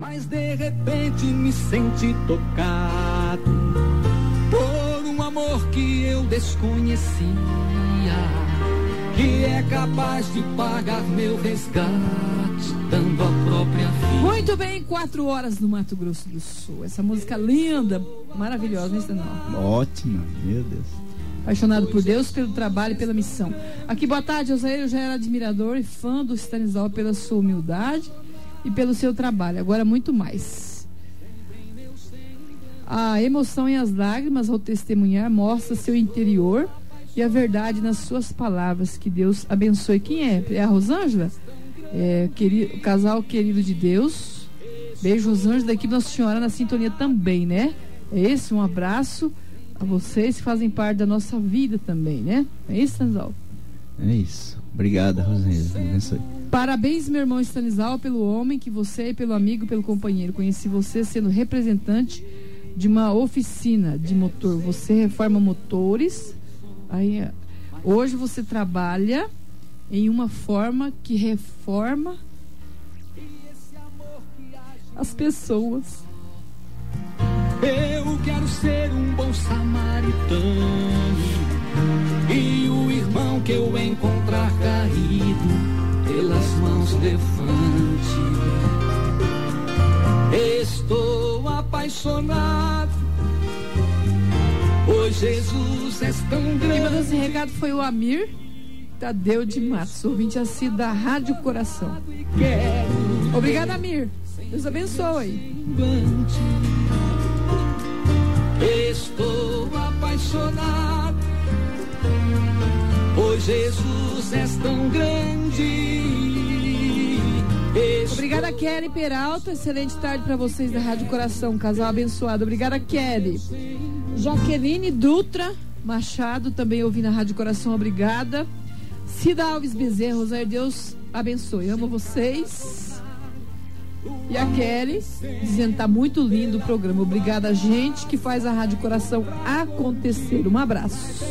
mas de repente me senti tocado por um amor que eu desconhecia, que é capaz de pagar meu resgate, dando a própria vida. Muito bem, 4 horas no Mato Grosso do Sul. Essa música linda, maravilhosa, não? Ótima, meu Deus. Apaixonado por Deus, pelo trabalho e pela missão. Aqui, boa tarde, Osair. Eu já era admirador e fã do Stanislau pela sua humildade e pelo seu trabalho. Agora muito mais. A emoção e as lágrimas ao testemunhar mostra seu interior e a verdade nas suas palavras. Que Deus abençoe. Quem é? É a Rosângela? O casal querido de Deus. Beijo, Rosângela, da equipe Nossa Senhora na sintonia também, né? É esse, um abraço a vocês que fazem parte da nossa vida também, né? É isso, Stanislau? É isso. Obrigado, Rosângela. Abençoe. Parabéns, meu irmão Stanislau, pelo homem que você é, pelo amigo, pelo companheiro. Conheci você sendo representante de uma oficina de motor. Você reforma motores. Aí, hoje você trabalha em uma forma que reforma as pessoas. Eu quero ser um bom samaritano e o irmão que eu encontrar caído pelas mãos levante. Estou apaixonado, pois Jesus é tão grande. Quem mandou esse recado foi o Amir Tadeu de Matos, ouvinte assíduo da Rádio Coração. Obrigada, Amir. Deus abençoe. Estou apaixonado, pois Jesus é tão grande. Obrigada, Kelly Peralta. Excelente tarde para vocês da Rádio Coração. Casal abençoado. Obrigada, Kelly. Jaqueline Dutra Machado, também ouvindo a Rádio Coração. Obrigada. Cida Alves Bezerra. Rosário, Deus abençoe. Amo vocês. E a Kelly dizendo que tá muito lindo o programa. Obrigada, gente que faz a Rádio Coração acontecer. Um abraço.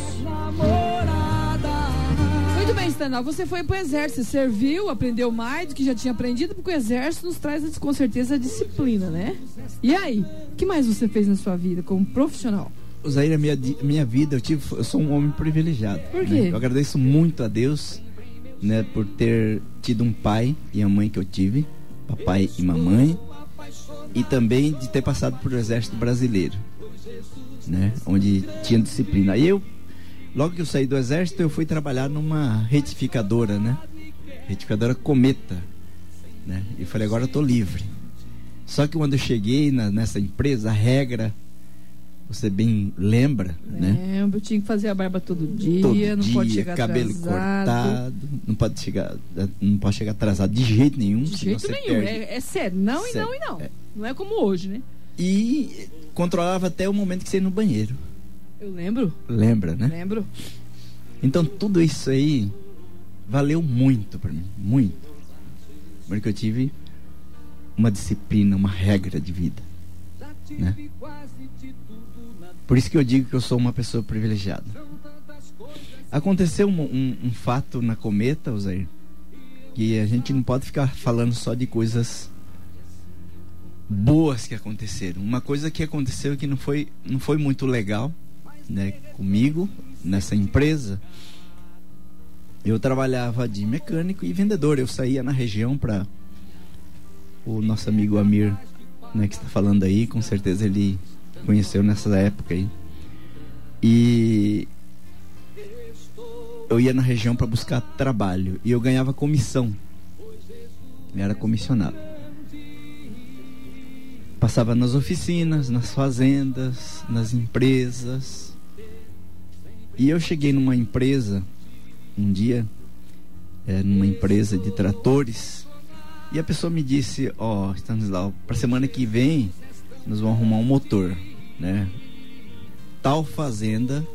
Muito bem, Stanal, você foi pro exército, você serviu, aprendeu mais do que já tinha aprendido, porque o exército nos traz com certeza a disciplina, né? E aí, o que mais você fez na sua vida como profissional? Osair, a minha vida, eu sou um homem privilegiado. Por quê? Né? Eu agradeço muito a Deus, né, por ter tido um pai e a mãe que eu tive, papai e mamãe, e também de ter passado por o exército brasileiro, né, onde tinha disciplina. Aí logo que eu saí do exército, eu fui trabalhar numa retificadora, né, retificadora Cometa, né, e falei, agora eu tô livre. Só que quando eu cheguei nessa empresa, a regra, você bem lembra, né? Eu tinha que fazer a barba todo dia, não pode chegar cabelo atrasado. Cortado, não pode chegar atrasado de jeito nenhum. De jeito nenhum, é sério, não sério. E não. Não é como hoje, né? E controlava até o momento que você ia no banheiro. Eu lembro. Lembra, né? Lembro. Então tudo isso aí valeu muito pra mim, muito. Porque eu tive uma disciplina, uma regra de vida, né? Por isso que eu digo que eu sou uma pessoa privilegiada. Aconteceu um fato na Cometa, Osair, que a gente não pode ficar falando só de coisas boas que aconteceram. Uma coisa que aconteceu que não foi muito legal, né, comigo, nessa empresa. Eu trabalhava de mecânico e vendedor. Eu saía na região para o nosso amigo Amir, né, que está falando aí, com certeza ele conheceu nessa época aí. E eu ia na região para buscar trabalho e eu ganhava comissão. Eu era comissionado. Passava nas oficinas, nas fazendas, nas empresas. E eu cheguei numa empresa um dia, numa empresa de tratores, e a pessoa me disse: ó, Stanislau, para semana que vem nós vamos arrumar um motor, né? Tal fazenda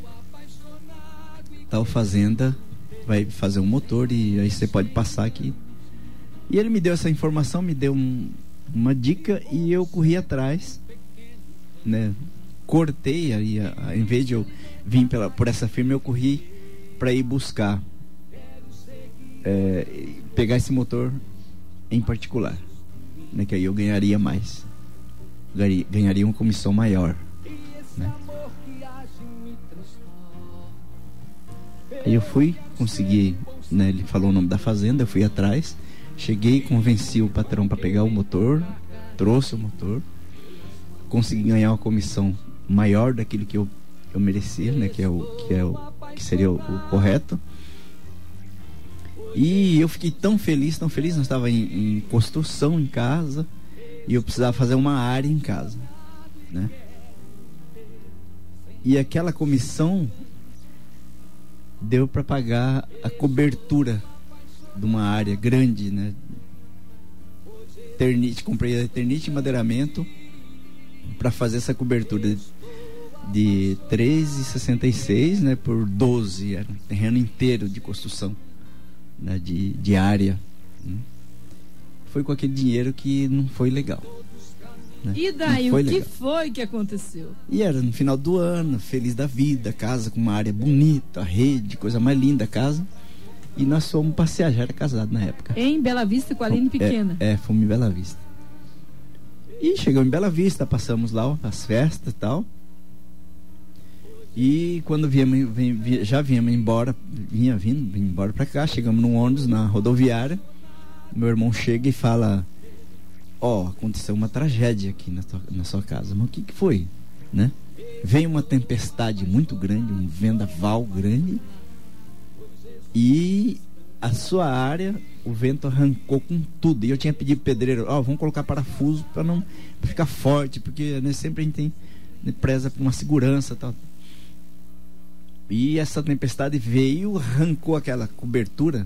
vai fazer um motor e aí você pode passar aqui. E ele me deu essa informação, me deu uma dica e eu corri atrás, né? Cortei aí, em vez de eu vir por essa firma, eu corri para ir buscar pegar esse motor em particular. né, que aí eu ganharia mais, ganharia uma comissão maior, né? Aí eu fui, consegui, né, ele falou o nome da fazenda, eu fui atrás, cheguei, convenci o patrão para pegar o motor, trouxe o motor, consegui ganhar uma comissão maior daquilo que eu merecia, né, que seria o correto. E eu fiquei tão feliz, nós estávamos em construção em casa e eu precisava fazer uma área em casa, né? E aquela comissão deu para pagar a cobertura de uma área grande, né? Comprei a Eternite e madeiramento para fazer essa cobertura de 3,66, né, por 12, era um terreno inteiro de construção, né, de área. Foi com aquele dinheiro que não foi legal, né? E daí, o que foi que aconteceu? E era no final do ano, feliz da vida, casa com uma área bonita, rede, coisa mais linda a casa. E nós fomos passear, já era casado na época. Em Bela Vista com a Aline pequena. Fomos em Bela Vista. E chegamos em Bela Vista, passamos lá as festas e tal. E quando já viemos embora, vindo embora pra cá, chegamos num ônibus na rodoviária. Meu irmão chega e fala: aconteceu uma tragédia aqui na sua casa. Mas o que foi, né? Veio uma tempestade muito grande, um vendaval grande, e a sua área, o vento arrancou com tudo. E eu tinha pedido pro pedreiro: vamos colocar parafuso para não ficar forte, porque, né, sempre a gente tem, né, preza por uma segurança e tal. E essa tempestade veio, arrancou aquela cobertura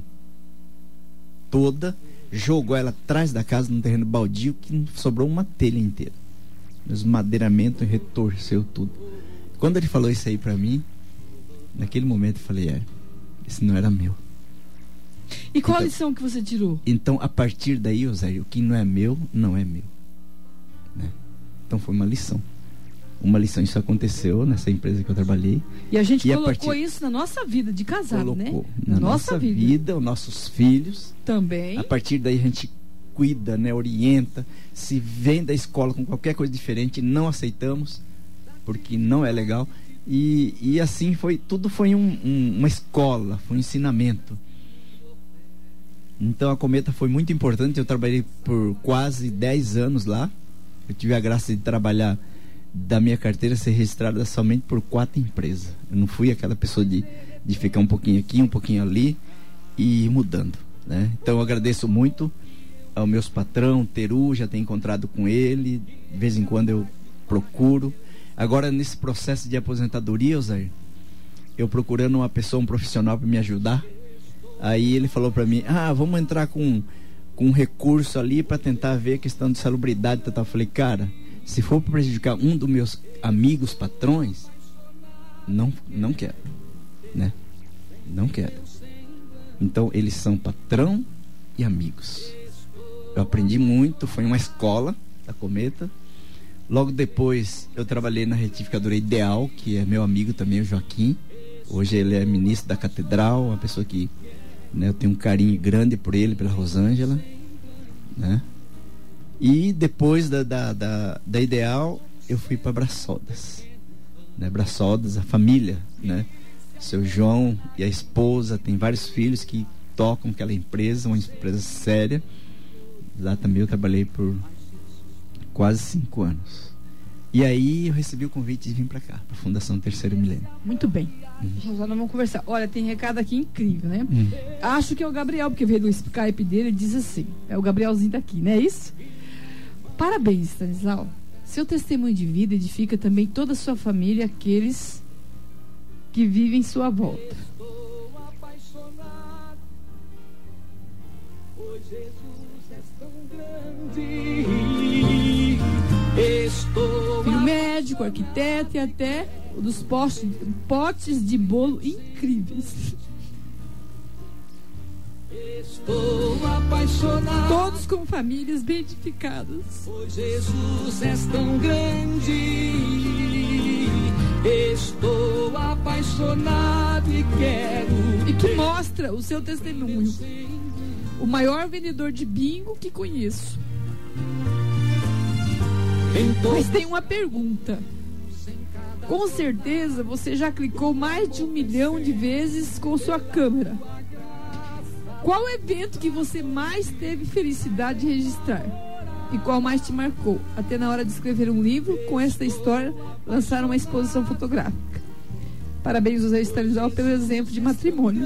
toda, jogou ela atrás da casa, num terreno baldio, que sobrou uma telha inteira. Os madeiramentos retorceu tudo. Quando ele falou isso aí pra mim, naquele momento eu falei: esse não era meu. E qual a lição que você tirou? Então, a partir daí, Oséio, o que não é meu, não é meu, né? Então foi uma lição. Isso aconteceu nessa empresa que eu trabalhei. E a gente colocou isso na nossa vida de casado, né? Na nossa vida, os nossos filhos. Também. A partir daí a gente cuida, né? Orienta. Se vem da escola com qualquer coisa diferente, não aceitamos, porque não é legal. E assim foi, tudo foi uma escola, foi um ensinamento. Então a Cometa foi muito importante. Eu trabalhei por quase 10 anos lá. Eu tive a graça de trabalhar, da minha carteira ser registrada somente por 4 empresas. Eu não fui aquela pessoa de ficar um pouquinho aqui, um pouquinho ali e ir mudando, né? Então eu agradeço muito ao meus patrão, Teru, já tenho encontrado com ele, de vez em quando eu procuro. Agora, nesse processo de aposentadoria, Oséio, eu procurando uma pessoa, um profissional para me ajudar. Aí ele falou para mim: vamos entrar com um recurso ali para tentar ver a questão de salubridade. Eu falei: cara, se for para prejudicar um dos meus amigos patrões, não quero, né? Não quero. Então eles são patrão e amigos. Eu aprendi muito, foi uma escola da Cometa. Logo depois eu trabalhei na retificadora Ideal, que é meu amigo também, o Joaquim. Hoje ele é ministro da Catedral, uma pessoa que, né, eu tenho um carinho grande por ele, pela Rosângela, né? E depois da Ideal, eu fui para Braçodas, né? Braçodas, a família, né? Seu João e a esposa, tem vários filhos que tocam aquela empresa, uma empresa séria. Lá também eu trabalhei por quase 5 anos. E aí eu recebi o convite de vir para cá, para a Fundação Terceiro Milênio. Muito bem. Já nós vamos conversar. Olha, tem recado aqui incrível, né? Acho que é o Gabriel, porque veio do Skype dele e diz assim: é o Gabrielzinho daqui, não é isso? Parabéns, Stanislau. Seu testemunho de vida edifica também toda a sua família, aqueles que vivem em sua volta. Filho médico, arquiteto e até dos potes de bolo incríveis. Estou apaixonado. Todos com famílias bem edificadas. Pois Jesus és tão grande. Estou apaixonado e quero. E que mostra o seu testemunho. O maior vendedor de bingo que conheço. Mas tem uma pergunta. Com certeza você já clicou mais de 1 milhão de vezes com sua câmera. Qual evento que você mais teve felicidade de registrar? E qual mais te marcou? Até na hora de escrever um livro com esta história, lançar uma exposição fotográfica. Parabéns, José Stanislau, pelo exemplo de matrimônio.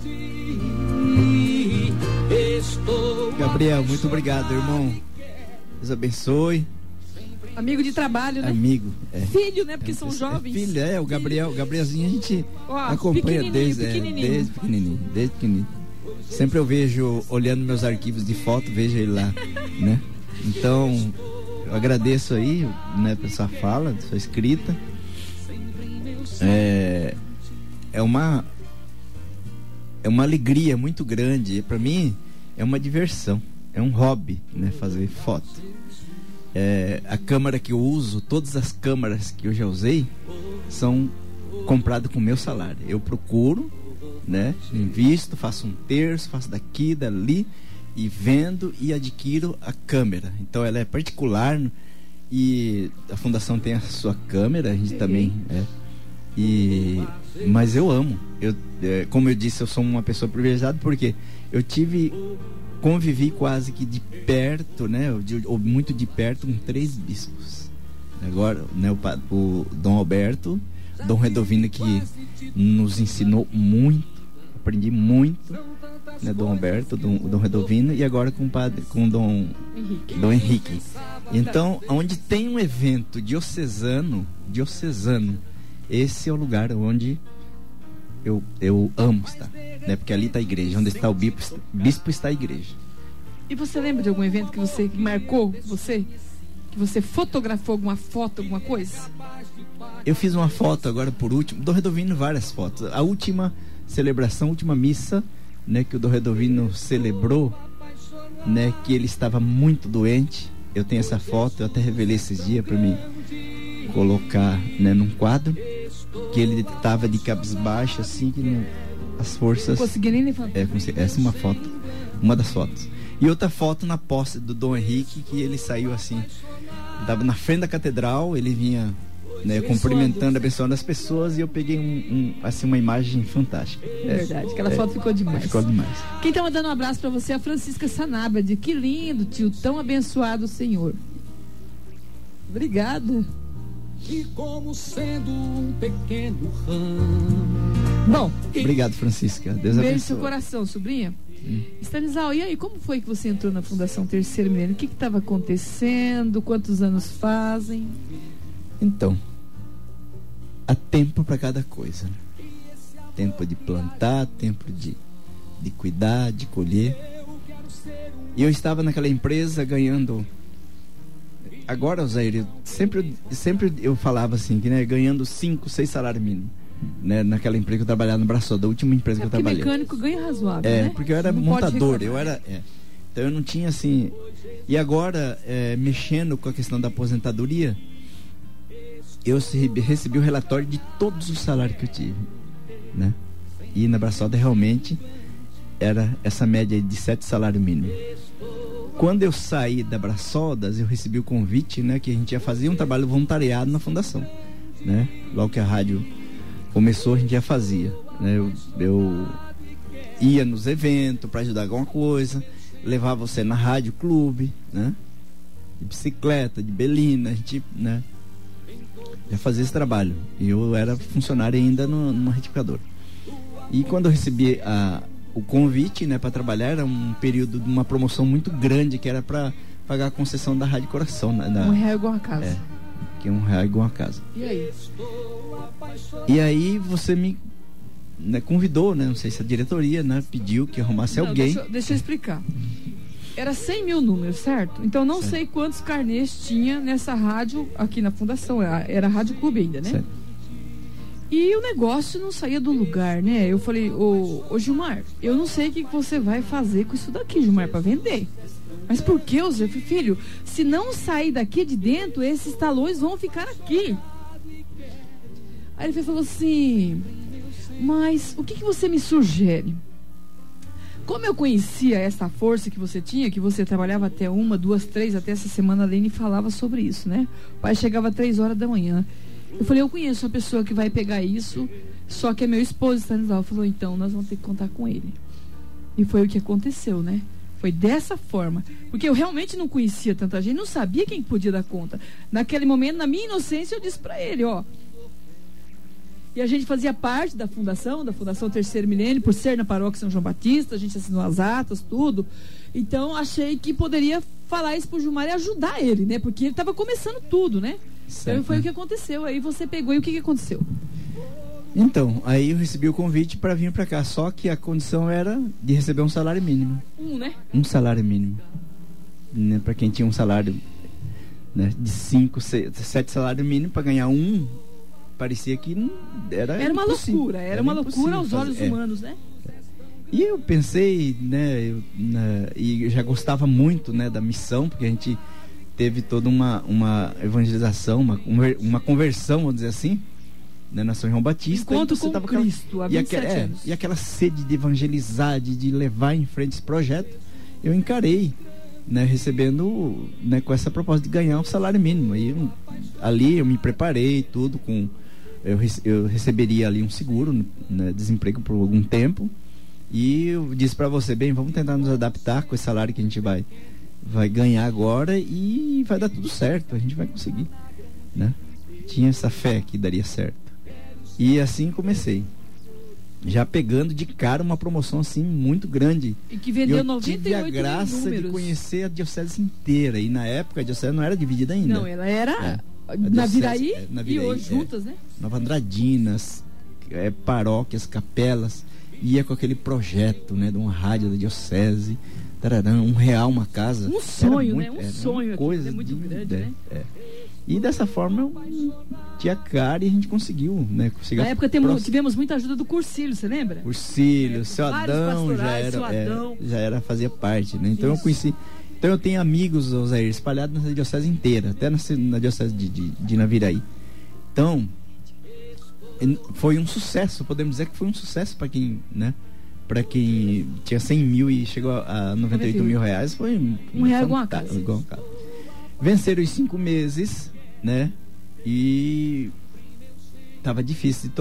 Gabriel, muito obrigado, irmão. Deus abençoe. Amigo de trabalho, né? Amigo. Filho, né? Porque são jovens. Filho, o Gabrielzinho a gente acompanha desde pequenininho. Sempre eu vejo, olhando meus arquivos de foto, vejo ele lá, né? Então, eu agradeço aí, né, por sua fala, sua escrita. É uma alegria muito grande. Para mim, é uma diversão, é um hobby, né, fazer foto. A câmera que eu uso, todas as câmeras que eu já usei, são compradas com o meu salário. Eu procuro, né, invisto, faço um terço, faço daqui, dali, e vendo e adquiro a câmera. Então ela é particular e a fundação tem a sua câmera, a gente também mas eu amo. Como eu disse, eu sou uma pessoa privilegiada porque eu convivi quase que de perto, né, ou muito de perto, com 3 bispos. Agora, né, o Dom Alberto, Dom Redovino, que nos ensinou muito, aprendi muito, né, Dom Alberto, Dom Redovino, e agora com o Dom Henrique. Então, onde tem um evento diocesano, esse é o lugar onde eu amo estar, né? Porque ali está a igreja, onde está o bispo está a igreja. E você lembra de algum evento que marcou você? Que você fotografou alguma foto, alguma coisa? Eu fiz uma foto agora por último, Dom Redovino, várias fotos. A última celebração, a última missa, né, que o Dom Redovino celebrou, né, que ele estava muito doente. Eu tenho essa foto, eu até revelei esses dias para mim colocar, né, num quadro, que ele estava de cabisbaixo, assim, que as forças... Não conseguia nem levantar. Essa é uma foto, uma das fotos. E outra foto na posse do Dom Henrique, que ele saiu assim, estava na frente da catedral, ele vinha, né, cumprimentando, abençoando as pessoas, e eu peguei assim, uma imagem fantástica. Verdade, aquela foto ficou demais. Ficou demais. Quem tá mandando um abraço para você é a Francisca Sanabria, de que lindo, tio, tão abençoado o Senhor. Obrigada. E como sendo um pequeno ramo. Bom, obrigado, Francisca. Deus abençoe. Beijo no seu coração, sobrinha. Stanislau, e aí, como foi que você entrou na Fundação Terceiro Milênio? O que estava acontecendo? Quantos anos fazem? Então, há tempo para cada coisa, né? Tempo de plantar, tempo de cuidar, de colher. E eu estava naquela empresa ganhando... Agora, Osair, sempre eu falava assim, que, né, ganhando 5, 6 salários mínimos, né, naquela empresa que eu trabalhava no Braçol, da última empresa que eu trabalhei. Porque mecânico ganha razoável, né? Porque eu era montador, então eu não tinha assim... E agora, mexendo com a questão da aposentadoria, eu recebi o relatório de todos os salários que eu tive, né? E na Braçolda realmente era essa média de 7 salários mínimos. Quando eu saí da Braçoldas, eu recebi o convite, né, que a gente ia fazer um trabalho voluntariado na fundação, né? Logo que a rádio começou, a gente já fazia, né? Eu ia nos eventos para ajudar alguma coisa, levava você na rádio clube, né? De bicicleta, de belina, a gente, né, já fazia esse trabalho. E eu era funcionário ainda numa retificadora. E quando eu recebi o convite, né, para trabalhar, era um período de uma promoção muito grande, que era para pagar a concessão da Rádio Coração, né, R$1 igual a casa. Que é R$1 igual a casa. E aí? E aí você me, né, convidou, né, não sei se a diretoria, né, pediu que arrumasse alguém. Deixa eu explicar. Era 100 mil números, certo? Então não sei quantos carnês tinha nessa rádio aqui na fundação. Era a Rádio Clube ainda, né? Certo. E o negócio não saía do lugar, né? Eu falei, ô Gilmar, eu não sei o que você vai fazer com isso daqui, Gilmar, para vender. Mas por que, Zé? Filho, se não sair daqui de dentro, esses talões vão ficar aqui. Aí ele falou assim, mas o que você me sugere? Como eu conhecia essa força que você tinha, que você trabalhava até 1, 2, 3, até essa semana a Lene falava sobre isso, né? O pai chegava às 3 horas da manhã. Eu falei, eu conheço uma pessoa que vai pegar isso, só que é meu esposo, Stanislau. Falou, então nós vamos ter que contar com ele. E foi o que aconteceu, né? Foi dessa forma. Porque eu realmente não conhecia tanta gente, não sabia quem podia dar conta. Naquele momento, na minha inocência, eu disse para ele, ó. E a gente fazia parte da Fundação Terceiro Milênio, por ser na paróquia São João Batista, a gente assinou as atas, tudo. Então, achei que poderia falar isso pro Gilmar e ajudar ele, né? Porque ele estava começando tudo, né? Certo. Então, foi o que aconteceu. Aí você pegou e o que aconteceu? Então, aí eu recebi o convite para vir para cá, só que a condição era de receber um salário mínimo. Né? Um salário mínimo. Né? Para quem tinha um salário, né, de 5, 7 salários mínimos, para ganhar um, parecia que não, era uma loucura. Era uma loucura aos olhos humanos, né? E eu pensei, né, e eu já gostava muito, né, da missão, porque a gente teve toda uma evangelização, uma conversão, vamos dizer assim, né, na São João Batista. Encontro com Cristo, há 27 anos. E aquela sede de evangelizar, de levar em frente esse projeto, eu encarei, né, recebendo, né, com essa proposta de ganhar um salário mínimo. E ali eu me preparei, tudo, eu receberia ali um seguro, né, desemprego por algum tempo. E eu disse para você, bem, vamos tentar nos adaptar com esse salário que a gente vai ganhar agora e vai dar tudo certo, a gente vai conseguir, né? Tinha essa fé que daria certo. E assim comecei, já pegando de cara uma promoção assim muito grande. E que vendeu 98 tive a graça de conhecer a diocese inteira. E na época a diocese não era dividida ainda. Não, ela era na Viraí e hoje juntas, né? Nova Andradinas, paróquias, capelas. Ia com aquele projeto, né, de uma rádio da diocese, tararã, R$1 uma casa. Um sonho, muito, né? Um sonho, coisa é muito grande, né? E dessa forma eu tinha cara e a gente conseguiu, né? Na época tivemos muita ajuda do Cursílio, você lembra? Cursílio, seu Adão já fazia parte, né? Então eu conheci. Então eu tenho amigos, Osair, espalhados na diocese inteira, até na diocese de Naviraí. Então foi um sucesso, podemos dizer que foi um sucesso para quem, né? Para quem tinha 100 mil e chegou a 98 mil reais, foi R$1 igual a casa. Venceram os 5 meses, né? E tava difícil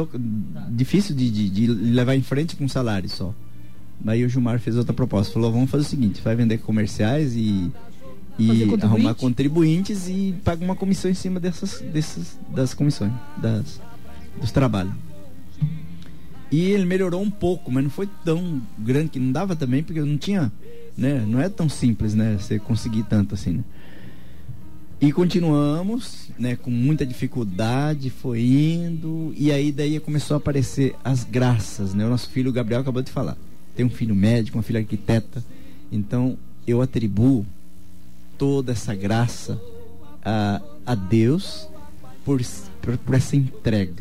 de levar em frente com um salário só. Daí o Gilmar fez outra proposta, falou, vamos fazer o seguinte, vai vender comerciais e arrumar contribuintes e paga uma comissão em cima das comissões, dos trabalhos. E ele melhorou um pouco, mas não foi tão grande, que não dava também, porque não tinha, né, não é tão simples, né, você conseguir tanto assim, né? E continuamos, né, com muita dificuldade, foi indo, e aí daí começou a aparecer as graças, né? O nosso filho Gabriel acabou de falar, tem um filho médico, uma filha arquiteta, então eu atribuo toda essa graça a Deus por essa entrega,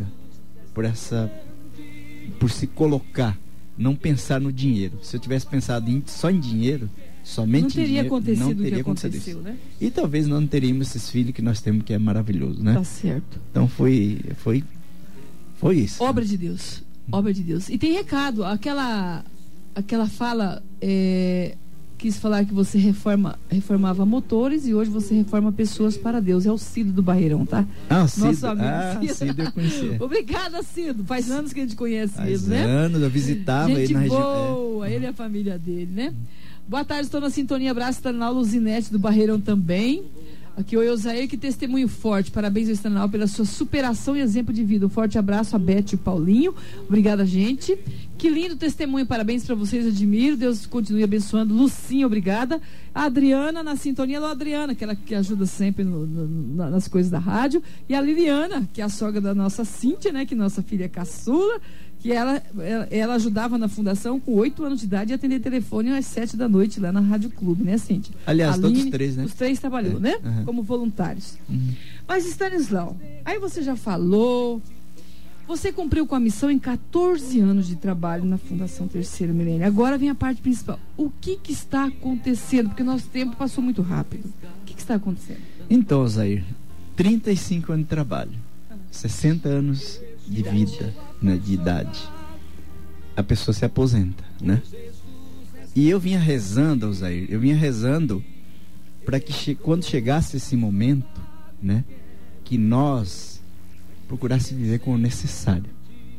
por se colocar, não pensar no dinheiro. Se eu tivesse pensado só em dinheiro, somente não teria dinheiro, acontecido não teria o que acontecido aconteceu, né? E talvez não teríamos esses filhos que nós temos, que é maravilhoso, né? Tá certo. Então foi isso. Obra de Deus. Obra de Deus. E tem recado, aquela fala, quis falar que você reformava motores e hoje você reforma pessoas para Deus. É o Cido do Barreirão, tá? Cido. Nosso amigo Cido eu conhecia. Obrigada, Cido. Faz anos que a gente conhece ele, né? Faz anos, eu visitava ele na região. Boa, ele e a família dele, né? Boa tarde, estou na sintonia. Abraço, Stanal Luzinete do Barreirão também. Aqui o Eusair, que testemunho forte. Parabéns ao Stanal pela sua superação e exemplo de vida. Um forte abraço a Beth e o Paulinho. Obrigada, gente. Que lindo testemunho. Parabéns para vocês, admiro. Deus continue abençoando. Lucinha, obrigada. A Adriana na sintonia. Alô, Adriana, aquela que ajuda sempre nas coisas da rádio. E a Liliana, que é a sogra da nossa Cíntia, né? Que nossa filha é caçula. Que ela ajudava na fundação com 8 anos de idade e atender telefone às 7 da noite lá na Rádio Clube, né, Cíntia? Aliás, todos os 3, né? Os 3 trabalhou, né? Uhum. Como voluntários. Mas, Stanislau, aí você já falou, você cumpriu com a missão em 14 anos de trabalho na Fundação Terceiro Milênio. Agora vem a parte principal. O que está acontecendo? Porque o nosso tempo passou muito rápido. O que está acontecendo? Então, Zair, 35 anos de trabalho, 60 anos de vida, né, de idade, a pessoa se aposenta, né? E eu vinha rezando, Alzair, para que quando chegasse esse momento, né, que nós procurássemos viver com o necessário,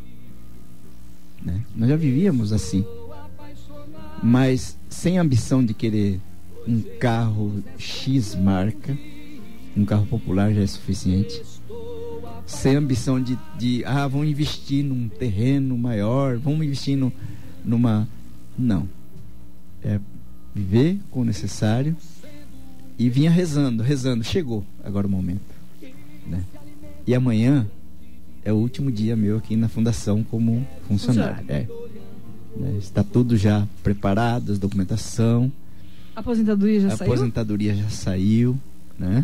né? Nós já vivíamos assim, mas sem ambição de querer um carro X marca, um carro popular já é suficiente, sem ambição de vamos investir num terreno maior, vamos investir numa... Não, é viver com o necessário. E vinha rezando, chegou agora o momento, né? E amanhã é o último dia meu aqui na fundação como funcionário. Né? Está tudo já preparado, a documentação. A aposentadoria já saiu? A aposentadoria já saiu, né?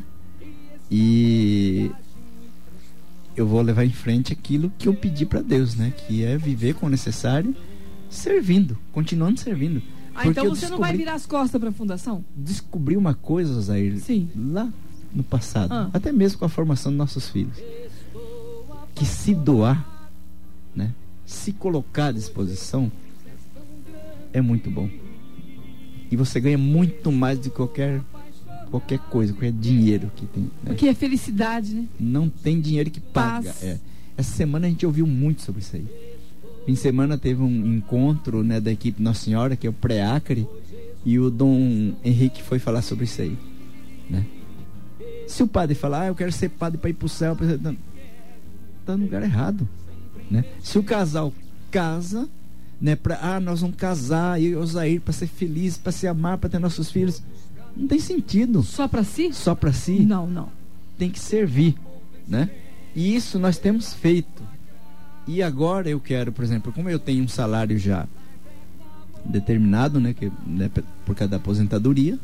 E eu vou levar em frente aquilo que eu pedi para Deus, né? Que é viver com o necessário, servindo, continuando servindo. Então você não vai virar as costas para a fundação? Descobri uma coisa, Zair, lá no passado, até mesmo com a formação dos nossos filhos, que se doar, né, se colocar à disposição, é muito bom. E você ganha muito mais de qualquer coisa, qualquer dinheiro que tem, né? Porque é felicidade, né? Não tem dinheiro que paga. Essa semana a gente ouviu muito sobre isso aí. Fim de semana teve um encontro, né, da equipe Nossa Senhora, que é o pré-Acre, e o Dom Henrique foi falar sobre isso aí, né? Se o padre falar, eu quero ser padre para ir para o céu, tá no lugar errado, né? Se o casal casa, né, nós vamos casar, eu e o Zair, para ser feliz, para se amar, para ter nossos filhos, não tem sentido. Só para si? Só para si? Não. Tem que servir, né? E isso nós temos feito. E agora eu quero, por exemplo, como eu tenho um salário já determinado, né, por causa da aposentadoria,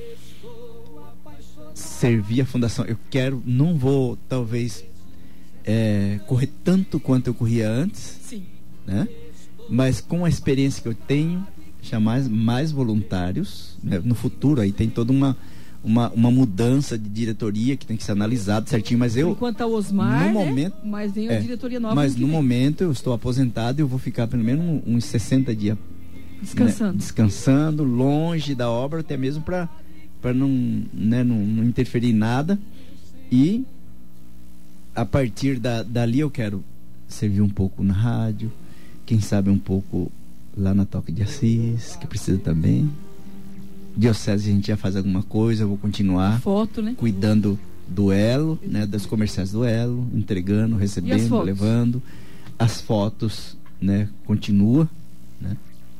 servir a fundação. Eu não vou talvez correr tanto quanto eu corria antes, sim, né? Mas com a experiência que eu tenho, chamar mais voluntários, né? No futuro aí tem toda uma mudança de diretoria que tem que ser analisado certinho, mas eu... Enquanto a Osmar, no momento, mas vem a diretoria nova. Mas no momento eu estou aposentado e eu vou ficar pelo menos uns 60 dias descansando, né, descansando, longe da obra, até mesmo para não interferir em nada. E a partir dali eu quero servir um pouco na rádio, quem sabe um pouco lá na Toca de Assis, que precisa também. Diocese a gente já faz alguma coisa, eu vou continuar cuidando do Elo, né, das comerciais do Elo, entregando, recebendo, levando. As fotos, né, continua, né?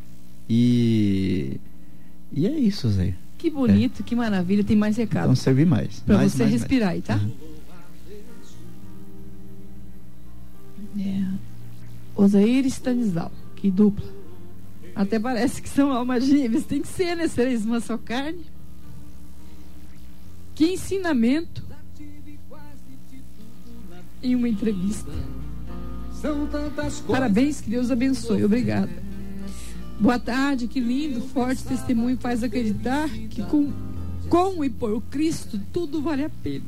E é isso, Zé. Que bonito, que maravilha, tem mais recado. Então servir mais. Para você respirar aí, tá? Osair e Stanislau, que dupla. Até parece que são almas gêmeas. Tem que ser, né? Sereis uma só carne. Que ensinamento em uma entrevista. Parabéns, que Deus abençoe. Obrigada. Boa tarde, que lindo, forte testemunho faz acreditar que com e por Cristo tudo vale a pena.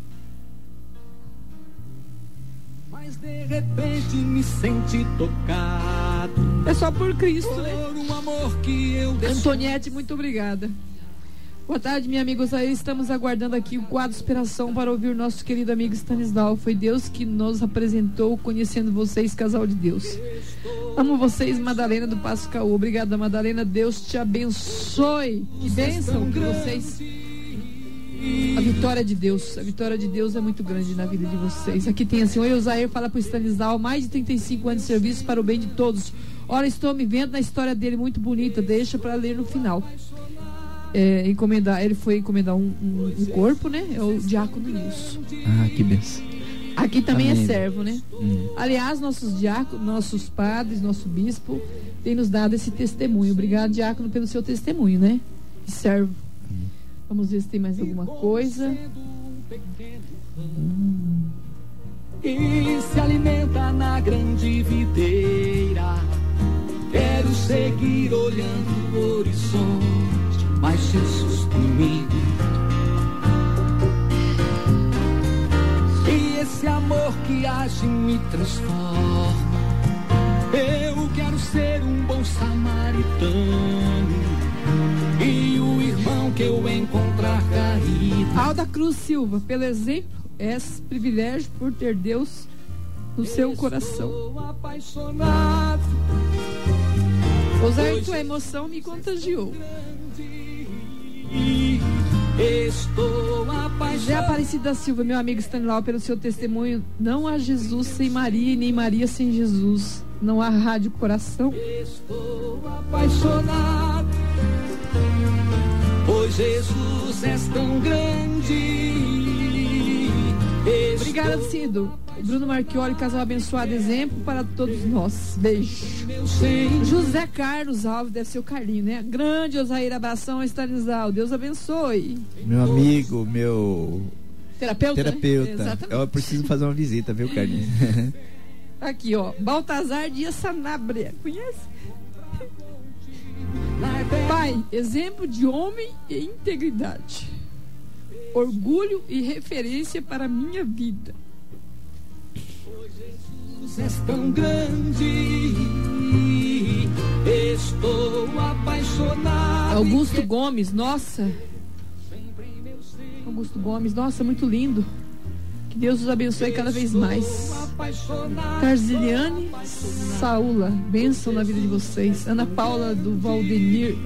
Mas de repente me senti tocado. É só por Cristo, né? Por um amor que eu Antoniette, muito obrigada. Boa tarde, minha amiga Osair. Estamos aguardando aqui o quadro Inspiração para ouvir o nosso querido amigo Stanislau. Foi Deus que nos apresentou, conhecendo vocês, casal de Deus. Amo vocês, Madalena do Passo Caú. Obrigada, Madalena. Deus te abençoe. Que bênção que vocês. A vitória de Deus é muito grande na vida de vocês. Aqui tem assim: oi, Osair, fala pro Stanislau, mais de 35 anos de serviço para o bem de todos. Ora, estou me vendo na história dele, muito bonita, deixa para ler no final. Ele foi encomendar um corpo, né? É o diácono Nilson. Ah, que benção. Aqui também é servo, né? Aliás, nossos diáconos, nossos padres, nosso bispo tem nos dado esse testemunho. Obrigado, diácono, pelo seu testemunho, né? De servo. Vamos ver se tem mais alguma coisa. E se alimenta na grande videira. Quero seguir olhando o horizonte, mas Jesus por mim. E esse amor que age me transforma. Eu quero ser um bom samaritano. que eu encontrar caído. Alda Cruz Silva, pelo exemplo, és privilégio por ter Deus no seu coração. Estou apaixonado. Osair, tua emoção me contagiou. Estou apaixonado. José Aparecida Silva, meu amigo Stanilau, pelo seu testemunho, não há Jesus sem Maria e nem Maria sem Jesus. Não há Rádio Coração. Estou apaixonado, pois Jesus és tão grande. Obrigada, Cido. Bruno Marchioli, casal abençoado, exemplo para todos nós. Beijo. José Carlos Alves, deve ser o Carlinho, né? Grande Osair, abração, Stanislau. Deus abençoe. Meu amigo, meu terapeuta. Né? Eu preciso fazer uma visita, viu, Carlinhos? Aqui, ó. Baltazar Dias Sanabria. Conhece? Pai, exemplo de homem e integridade. Orgulho e referência para a minha vida. Jesus és tão grande. Estou apaixonado. Augusto Gomes, nossa. Augusto Gomes, nossa, muito lindo. Que Deus os abençoe cada vez mais. Tarziliane Saula, bênção na vida de vocês. Ana Paula do Valdeir,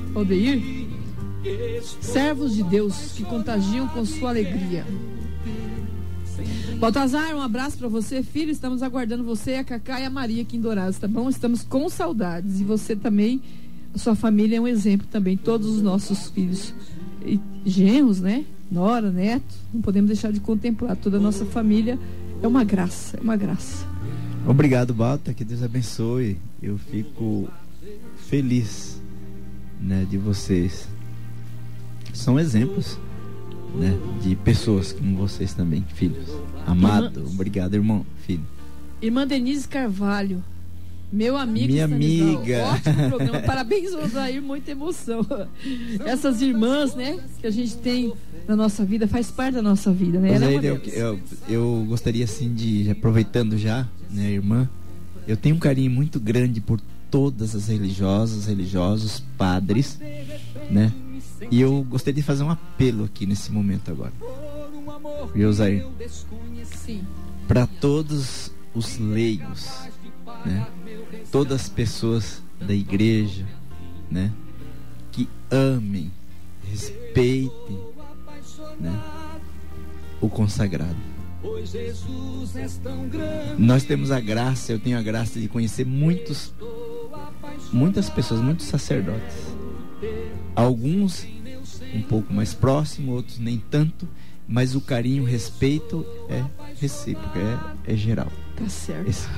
servos de Deus que contagiam com sua alegria. Baltazar, um abraço para você, filho. Estamos aguardando você, a Cacá e a Maria aqui em Dourados, tá bom? Estamos com saudades. E você também, a sua família é um exemplo também. Todos os nossos filhos e genros, né? Nora, neto, não podemos deixar de contemplar. Toda a nossa família é uma graça, é uma graça. Obrigado, Balta, que Deus abençoe. Eu fico feliz, né, de vocês. São exemplos, né, de pessoas como vocês também, filhos. Amado, obrigado, irmão, filho. Irmã Denise Carvalho, meu amigo. Minha Stanislau. amiga. Ótimo programa, parabéns, Osair, muita emoção. Essas irmãs, né, que a gente tem na nossa vida, faz parte da nossa vida, né? Osair, eu gostaria assim de, aproveitando já, né, irmã, eu tenho um carinho muito grande por todas as religiosas, religiosos, padres, né? E eu gostaria de fazer um apelo aqui nesse momento agora. Viu, Osair? Sim. Para todos os leigos, né? Todas as pessoas da igreja, né? Que amem, respeitem, né, o consagrado. Nós temos a graça, eu tenho a graça de conhecer muitas pessoas, muitos sacerdotes. Alguns um pouco mais próximos, outros nem tanto, mas o carinho, o respeito é recíproco, é geral. Tá certo.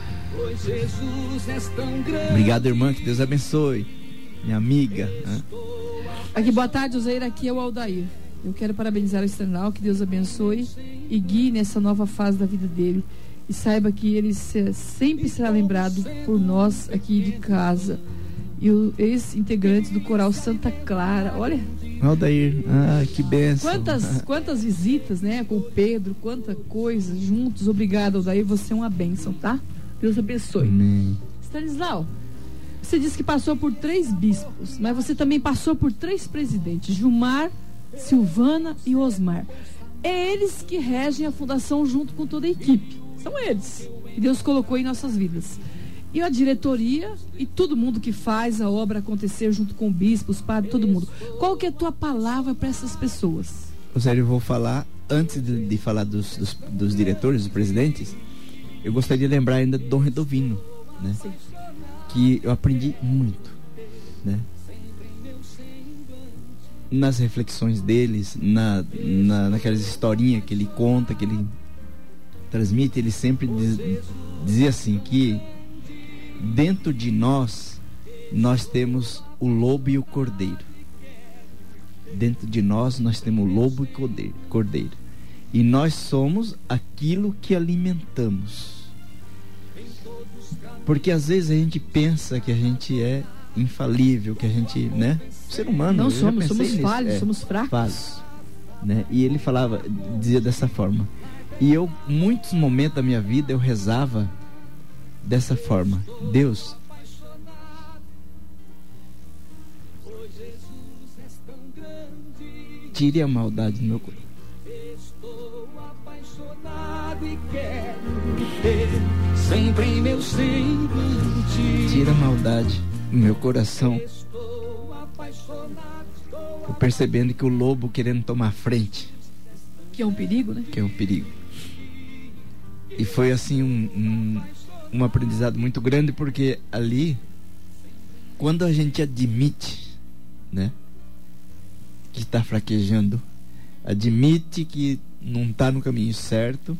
Obrigado, irmã, que Deus abençoe. Minha amiga, né? Aqui, boa tarde, Osair, aqui é o Aldair. Eu quero parabenizar o Stanilau, que Deus abençoe e guie nessa nova fase da vida dele. E saiba que ele sempre será lembrado por nós aqui de casa. E os ex-integrantes do Coral Santa Clara. Olha, Aldair, que bênção. Quantas visitas, né, com o Pedro, quanta coisa juntos. Obrigado, Aldair, você é uma bênção, tá? Deus abençoe. Amém. Stanislau, você disse que passou por 3 bispos, mas você também passou por 3 presidentes: Gilmar, Silvana e Osmar. É eles que regem a fundação junto com toda a equipe. São eles que Deus colocou em nossas vidas. E a diretoria e todo mundo que faz a obra acontecer junto com o bispo, os padres, todo mundo. Qual que é a tua palavra para essas pessoas? Sério, eu vou falar, antes de falar dos diretores, dos presidentes, eu gostaria de lembrar ainda do Dom Redovino, né? Sim. Que eu aprendi muito, né? Nas reflexões deles, naquelas historinhas que ele conta, que ele transmite, ele sempre dizia assim, que dentro de nós temos o lobo e o cordeiro. Dentro de nós temos o lobo e o cordeiro. E nós somos aquilo que alimentamos. Porque às vezes a gente pensa que a gente é infalível, que a gente, né? Ser humano. Não somos falhos, somos fracos. Falhos, né? E ele dizia dessa forma. E eu, muitos momentos da minha vida, eu rezava dessa forma: Deus, tire a maldade do meu coração. Estou apaixonado e quero ter sempre meu semblante. Tira a maldade do meu coração. Estou apaixonado, Tô percebendo que o lobo querendo tomar a frente, Que é um perigo, né? que é um perigo. E foi assim um aprendizado muito grande, porque ali, quando a gente admite, né, que está fraquejando, admite que não está no caminho certo,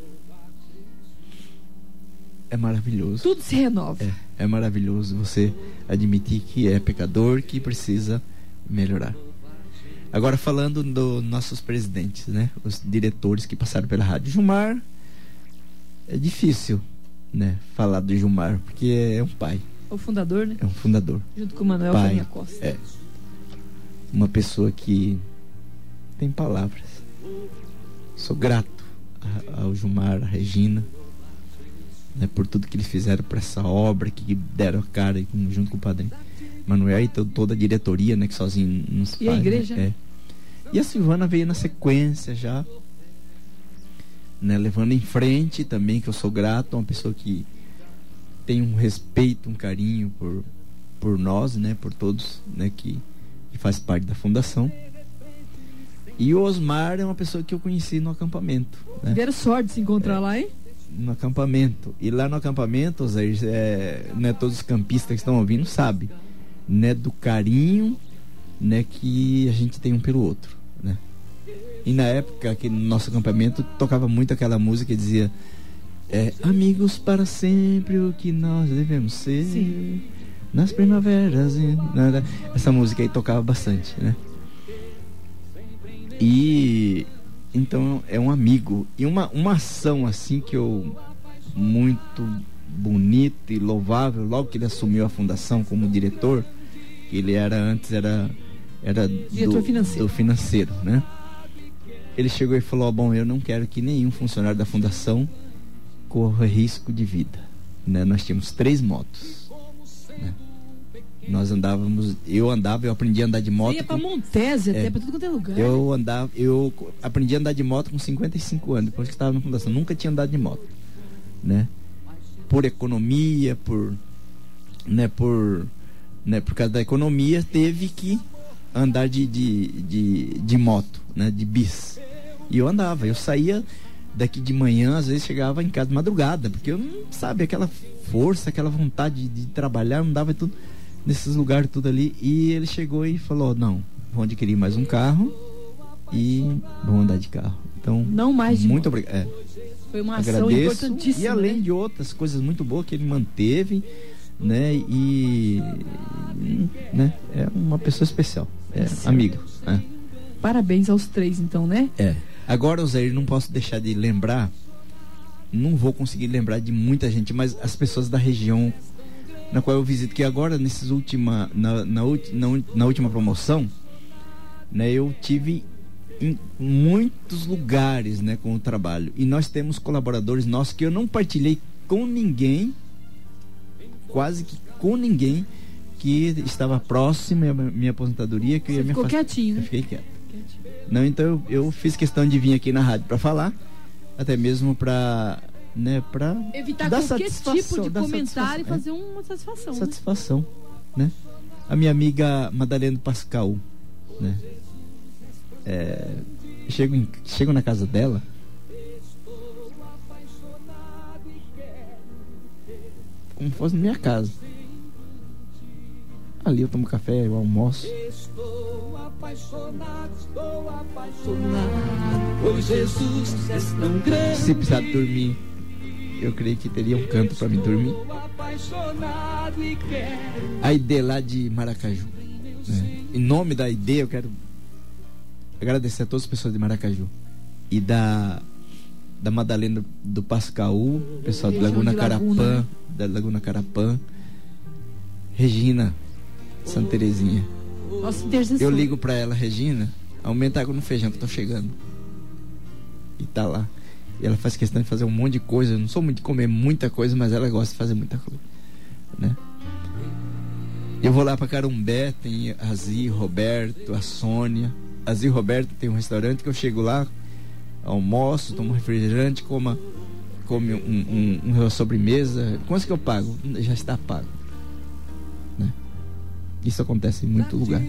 é maravilhoso. Tudo se renova. É maravilhoso você admitir que é pecador, que precisa melhorar. Agora, falando dos nossos presidentes, né, os diretores que passaram pela rádio. Gilmar, é difícil, né, falar do Gilmar, porque é um pai, O fundador, né? é um fundador, Junto com o Manuel pai, Ferreira Costa. é uma pessoa que tem palavras. Sou grato ao Gilmar, a Regina, né, por tudo que eles fizeram para essa obra, que deram a cara junto com o padre Manuel e toda a diretoria, né, que sozinho não se E faz, a igreja? né? E a Silvana veio na sequência já, né, levando em frente também, que eu sou grato, uma pessoa que tem um respeito, um carinho por nós, né, por todos, né, que faz parte da fundação. E o Osmar é uma pessoa que eu conheci no acampamento, né? Deram sorte de se encontrar lá, hein? No acampamento. E lá no acampamento, Zé, né, todos os campistas que estão ouvindo sabem, né, do carinho, né, que a gente tem um pelo outro, né? E na época que no nosso acampamento tocava muito aquela música que dizia amigos para sempre, o que nós devemos ser. Sim. Nas primaveras, né? Essa música aí tocava bastante, né? E então é um amigo. E uma ação assim que eu muito bonita e louvável, logo que ele assumiu a fundação como diretor, que ele antes era diretor do financeiro, né? Ele chegou e falou: bom, eu não quero que nenhum funcionário da fundação corra risco de vida, né? Nós tínhamos 3 motos, né? Nós eu aprendi a andar de moto. Você ia pra Montese, até pra tudo quanto é lugar. Eu aprendi a andar de moto com 55 anos, depois que estava na fundação. Nunca tinha andado de moto, né? Por economia, por causa da economia, teve que andar de moto, né? De bis. E eu saía daqui de manhã, às vezes chegava em casa de madrugada, porque eu não sabe, aquela força, aquela vontade de trabalhar, não dava tudo nesses lugares tudo ali. E ele chegou e falou: não, vou adquirir mais um carro e vou andar de carro. Então, não mais de muito obrigado. Foi uma ação importantíssima. E além, né, de outras coisas muito boas que ele manteve, né? E né, é uma pessoa especial, amigo, né? Parabéns aos 3, então, né? Agora, Zé, não posso deixar de lembrar, não vou conseguir lembrar de muita gente, mas as pessoas da região na qual eu visito, que agora na última promoção, né, eu tive em muitos lugares, né, com o trabalho, e nós temos colaboradores nossos que eu não partilhei com ninguém, quase que com ninguém, que estava próximo à minha aposentadoria, que eu ia me afastar. Quietinho, né? Eu fiquei quieto. Não, então eu fiz questão de vir aqui na rádio para falar, até mesmo para, né, para evitar dar qualquer tipo de comentário e fazer uma satisfação. Satisfação, né? A minha amiga Madalena Pascal, né? Chego na casa dela, como se fosse na minha casa. Ali eu tomo café, eu almoço. Estou apaixonado, pois Jesus é tão grande. Se precisar dormir, eu creio que teria um canto para me dormir. A Aide lá de Maracaju, né? Em nome da Aide, eu quero agradecer a todas as pessoas de Maracaju e da Madalena do Pascaú, pessoal de Laguna Carapã, da Laguna Carapã, Regina, Santa Terezinha. Nossa, intercessor. Eu ligo pra ela: Regina, aumenta a água no feijão que eu tô chegando. E tá lá. E ela faz questão de fazer um monte de coisa. Eu não sou muito de comer muita coisa, mas ela gosta de fazer muita coisa, né? Eu vou lá pra Carumbé, tem a Zi, Roberto, a Sônia, a Zil Roberto tem um restaurante que eu chego lá, almoço, tomo um refrigerante, come uma sobremesa. Quanto que eu pago? Já está pago, né? Isso acontece em muito lugar.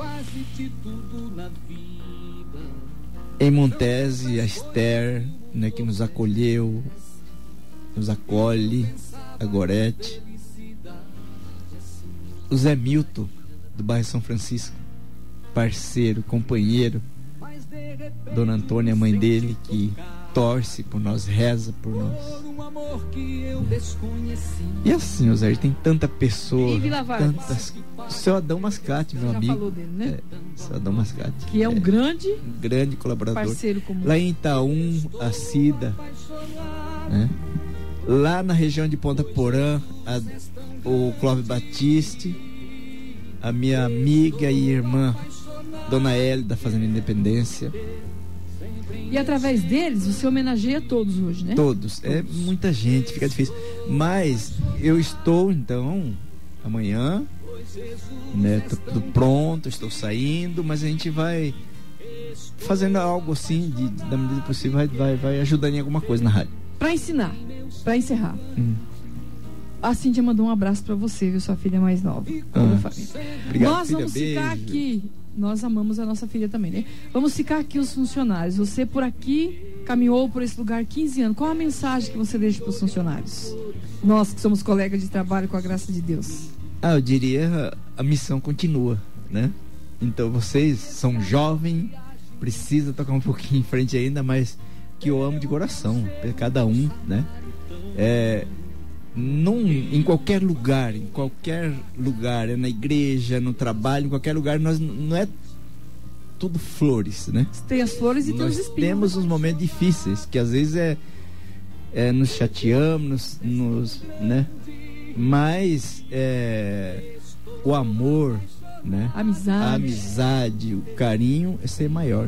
Em Montese, a Esther, né, que nos acolheu, nos acolhe, a Gorete, o Zé Milton, do bairro São Francisco, parceiro, companheiro, Dona Antônia, a mãe dele, que torce por nós, reza por nós. E assim, Oséir, tem tanta pessoa, tantas... O seu Adão Mascate, meu amigo. Falou dele, né? O seu Adão Mascate, que é um grande colaborador. Parceiro comum. Lá em Itaú, a Cida, né? Lá na região de Ponta Porã, o Clóvis Batiste, a minha amiga e irmã Dona Hélio, da Fazenda Independência. E através deles você homenageia todos hoje, né? Todos. É muita gente, fica difícil. Mas eu estou, então, amanhã, né, tô tudo pronto, estou saindo, mas a gente vai fazendo algo assim, da medida possível, vai ajudando em alguma coisa na rádio. Pra ensinar, pra encerrar. A Cíntia mandou um abraço pra você, viu? Sua filha mais nova. Obrigado, nós filha, vamos beijo. ficar aqui. Nós amamos a nossa filha também, né? Vamos ficar aqui os funcionários. Você por aqui caminhou por esse lugar 15 anos. Qual a mensagem que você deixa para os funcionários? Nós que somos colegas de trabalho, com a graça de Deus. Eu diria, a missão continua, né? Então vocês são jovens, precisa tocar um pouquinho em frente ainda, mas que eu amo de coração, cada um, né? Em qualquer lugar, é na igreja, no trabalho, em qualquer lugar, não é tudo flores, né? Tem as flores e tem os espinhos. Nós temos uns momentos difíceis, que às vezes nos chateamos, né? Mas o amor, né? A amizade, o carinho, esse é maior,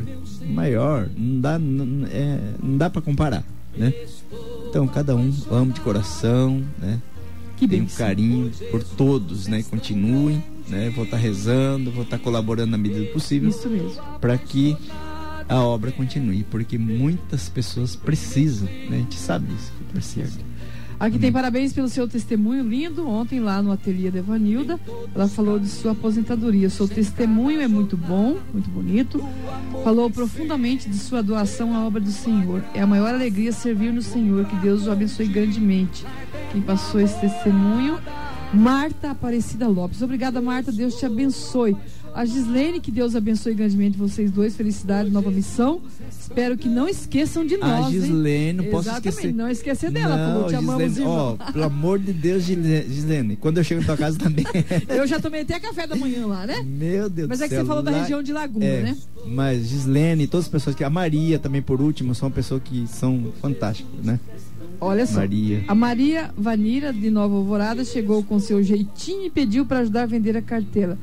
não dá para comparar, né? Então cada um ama de coração, né? Tem um carinho por todos, né? Continuem, né? Vou estar rezando, vou estar colaborando na medida do possível. Isso mesmo. Para que a obra continue, porque muitas pessoas precisam, né? A gente sabe isso, por certo. Aqui tem parabéns pelo seu testemunho lindo. Ontem lá no ateliê da Evanilda, ela falou de sua aposentadoria. Seu testemunho é muito bom, muito bonito. Falou profundamente de sua doação à obra do Senhor. É a maior alegria servir no Senhor. Que Deus o abençoe grandemente. Quem passou esse testemunho, Marta Aparecida Lopes. Obrigada, Marta, Deus te abençoe. A Gislene, que Deus abençoe grandemente vocês dois. Felicidade, nova missão. Espero que não esqueçam de nós. A Gislene, não posso esquecer. Não esquecer dela, falou, te amamos, irmão. Pelo amor de Deus, Gislene, quando eu chego na tua casa também. Eu já tomei até café da manhã lá, né? Meu Deus do céu. Mas é que você falou da região de Laguna, né? Mas Gislene, todas as pessoas que... A Maria também, por último, são pessoas que são fantásticas, né? Olha só, Maria. A Maria Vanira, de Nova Alvorada, chegou com seu jeitinho e pediu para ajudar a vender a carteira.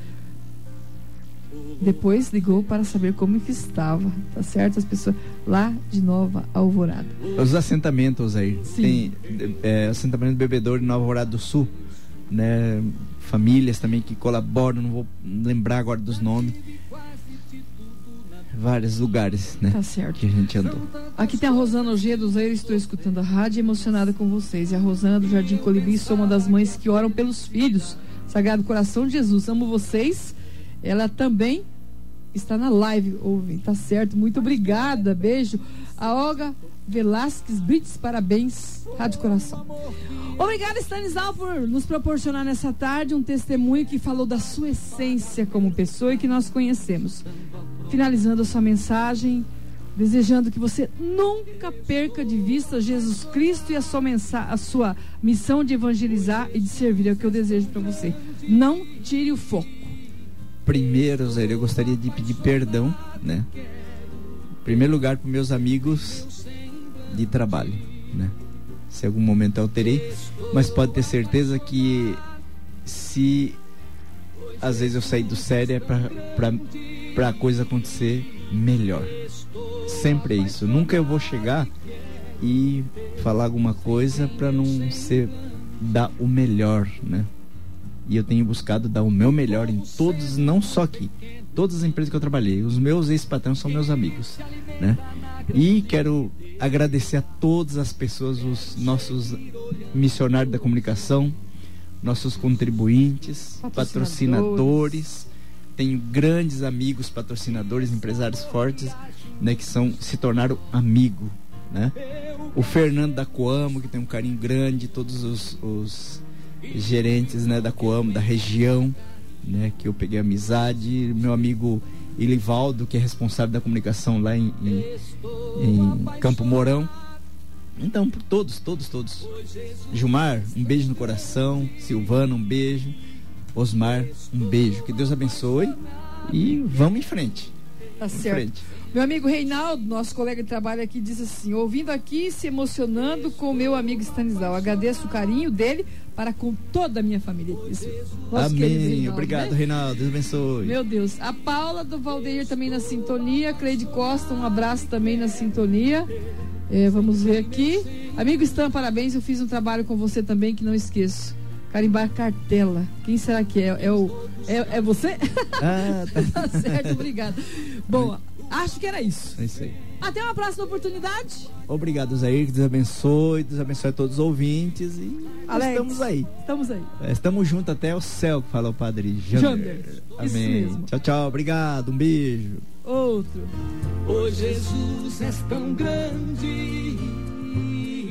Depois ligou para saber como que estava, tá certo? As pessoas lá de Nova Alvorada. Os assentamentos aí. Sim. Tem assentamento do Bebedouro de Nova Alvorada do Sul, né? Famílias também que colaboram, não vou lembrar agora dos nomes. Vários lugares, né? Tá certo. Que a gente andou. Aqui tem a Rosana Ogê dos Eiros, estou escutando a rádio emocionada com vocês. E a Rosana do Jardim Colibri, sou uma das mães que oram pelos filhos. Sagrado Coração de Jesus, amo vocês. Ela também está na live, ouve, tá certo, muito obrigada, beijo. A Olga Velasquez Brits, parabéns, Rádio Coração. Obrigada, Stanislau, por nos proporcionar nessa tarde um testemunho que falou da sua essência como pessoa e que nós conhecemos. Finalizando a sua mensagem, desejando que você nunca perca de vista Jesus Cristo e a sua missão de evangelizar e de servir, é o que eu desejo para você. Não tire o foco. Primeiro, Zé, eu gostaria de pedir perdão, né? Em primeiro lugar, para meus amigos de trabalho, né? Se em algum momento eu alterei, mas pode ter certeza que se às vezes eu sair do sério é para a coisa acontecer melhor. Sempre é isso. Nunca eu vou chegar e falar alguma coisa para não ser dar o melhor, né? E eu tenho buscado dar o meu melhor em todos, não só aqui, todas as empresas que eu trabalhei. Os meus ex-patrões são meus amigos, né? E quero agradecer a todas as pessoas, os nossos missionários da comunicação, nossos contribuintes, patrocinadores. Tenho grandes amigos, patrocinadores, empresários fortes, né, que se tornaram amigo, né? O Fernando da Coamo, que tem um carinho grande, todos os gerentes, né, da Coamo, da região, né, que eu peguei amizade, meu amigo Ilivaldo, que é responsável da comunicação lá em Campo Mourão. Então, por todos. Gilmar, um beijo no coração. Silvana, um beijo. Osmar, um beijo. Que Deus abençoe e vamos em frente. Tá certo. Meu amigo Reinaldo, nosso colega de trabalho aqui, diz assim: ouvindo aqui, se emocionando com o meu amigo Stanislau. Agradeço o carinho dele para com toda a minha família. Amém. Reinaldo, obrigado, né? Reinaldo. Deus abençoe. Meu Deus. A Paula do Valdeir também na sintonia. Cleide Costa, um abraço também na sintonia. Vamos ver aqui. Amigo Stan, parabéns. Eu fiz um trabalho com você também que não esqueço. Carimbar cartela. Quem será que é? É você? Ah, tá certo, obrigado. Bom, acho que era isso. É isso aí. Até uma próxima oportunidade. Obrigado, Zair. Que Deus abençoe a todos os ouvintes. E Alex, estamos aí. Estamos juntos até o céu, que fala o padre Jander. Amém. Isso mesmo. Tchau, tchau. Obrigado. Um beijo. Outro. Oh, Jesus és tão grande.